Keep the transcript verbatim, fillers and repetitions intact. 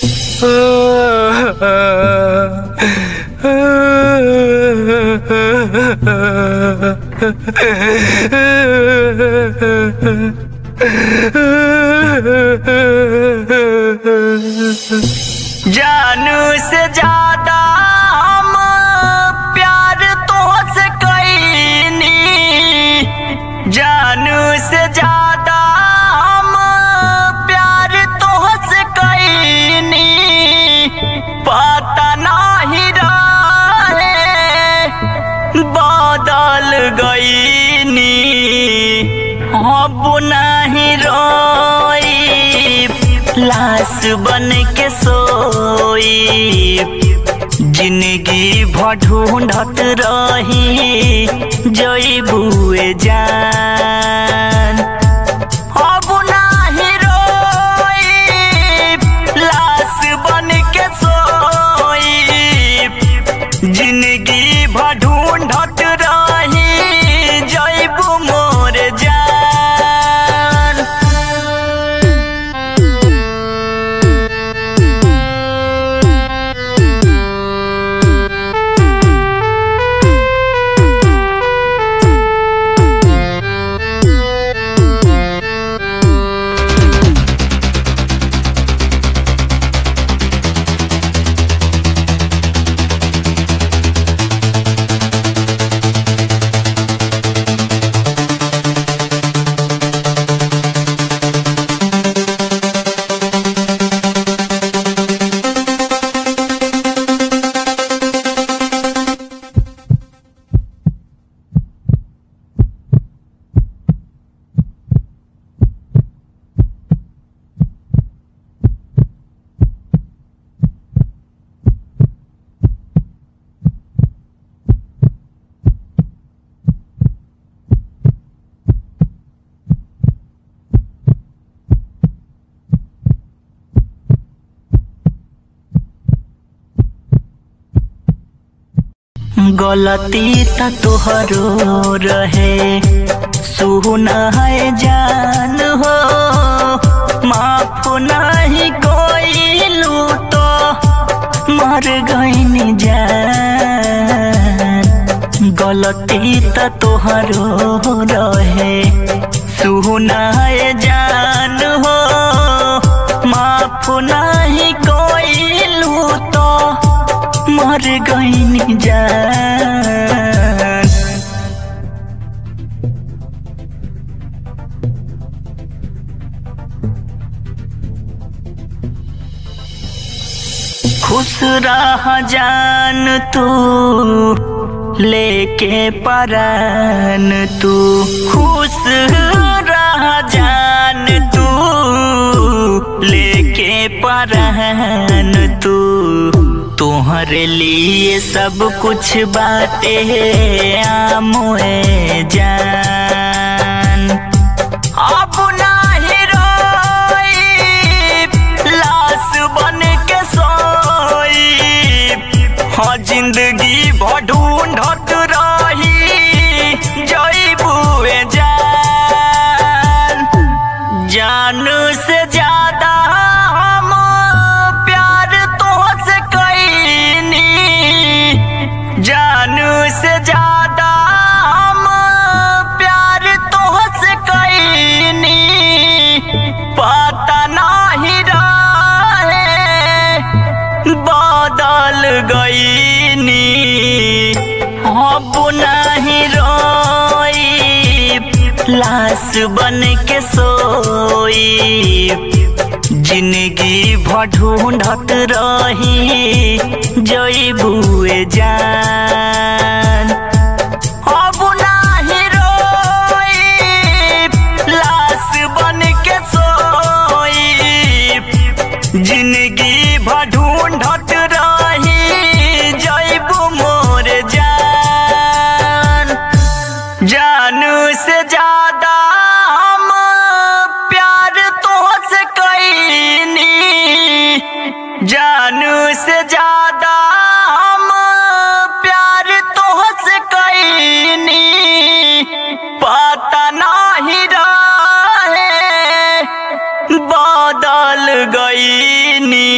जानू से ज्यादा हम प्यार तुझसे कईनी, जानू से ज्यादा हम प्यार तुझसे कईनी, पता नहीं रहे बदल गईनी, अब नहीं रोई लाश बन के सोई, जिंदगी भर ढूंढत रही जइबुए जान, अब नाही रोई लाश बन के सोई, जिंदगी भर ढूंढत रही जइबु मोर जान। गलती त तोहरो रहे सुना है जान हो, माफ नहीं कोई लूटो मर गईनी जान, गलती त तोहरो रहे सुना है जान हो, माफ नहीं कोई लूटो मर गईनी जान। खुश रह जान तू लेके परान तू, खुश रह जान तू लेके परान तू, तोहरे लिए सब कुछ बातें आमोए जान, अब नहीं रोई लाश बन के सोई, हाँ जिंदगी भर ढूंढत रही जइबुए जान, जान से ज्यादा हम प्यार तुझसे कईनी, जानू से ज्यादा हम प्यार तुझसे कईनी, पता नहीं रहे बदल गईनी, अब नहीं रोई लाश बन के सोई, जिंदगी भर ढूंढत रही जइबुए जान, अब नहीं रोई लाश बन के सोई, जिंदगी भर ढूंढत रही जइबु मोर जान, जानू से ज्यादा हम प्यार तुझसे कईनी, जानू से ज्यादा हम प्यार तुझसे कईनी, पता नहीं रहे बदल गईनी,